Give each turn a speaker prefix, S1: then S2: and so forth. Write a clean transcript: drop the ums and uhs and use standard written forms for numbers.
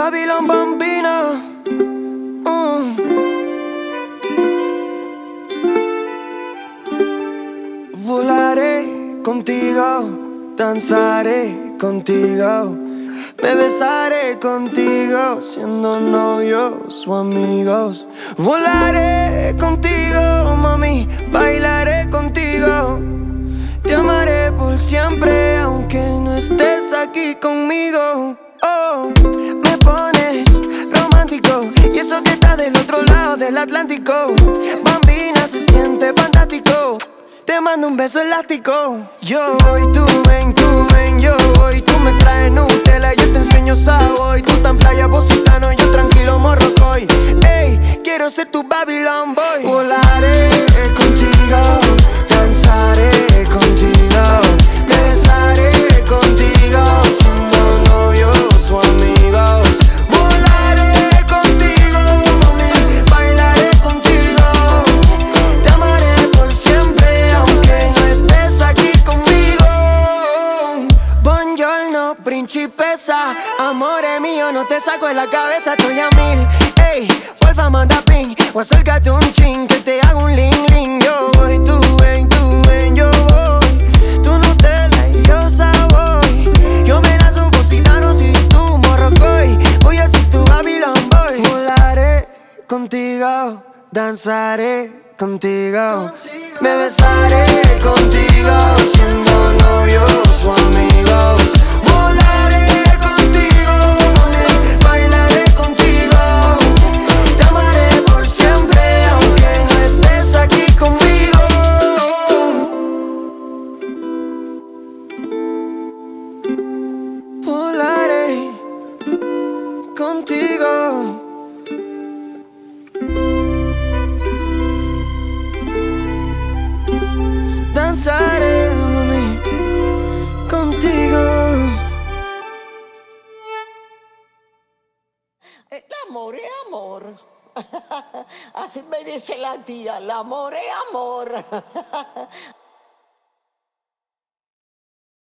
S1: Babylon Bambina. Volaré contigo, danzaré contigo, me besaré contigo, siendo novios o amigos. Volaré contigo, mami, bailaré contigo. Te amaré por siempre, aunque no estés aquí conmigo. Oh, me pones romántico, y eso que está del otro lado del Atlántico. Bambina, se siente fantástico. Te mando un beso elástico. Yo voy, tú ven, yo voy. Tú me traes Nutella, yo te enseño Savoy. Tú tan playa, Positano, yo tranquilo Morrocoy. Ey, quiero ser tu Babylon boy. Volaré contigo, danzaré contigo, me besaré contigo, siendo novios o amigos. Volaré contigo, mami, bailaré contigo. Te amaré por siempre, aunque no estés aquí conmigo. Buongiorno, principesa, amore mío, no te saco de la cabeza, estoy a mil. Ey, porfa, manda ping, o acércate un chin, que te hago un ling ling. Yo voy, tú ven, yo voy. Tú Nutella y yo Savoy. Yo me lanzo Positano si tú Morrocoy. Voy a ser tu Babylon boy. Volaré contigo, danzaré contigo, me besaré contigo, siendo novios o amigos. Volaré contigo, mami, bailaré contigo. Te amaré por siempre, aunque no estés aquí conmigo. Volaré contigo. Danzaré, mami, contigo.
S2: El amor es amor. Así me dice la tía, el amor es amor.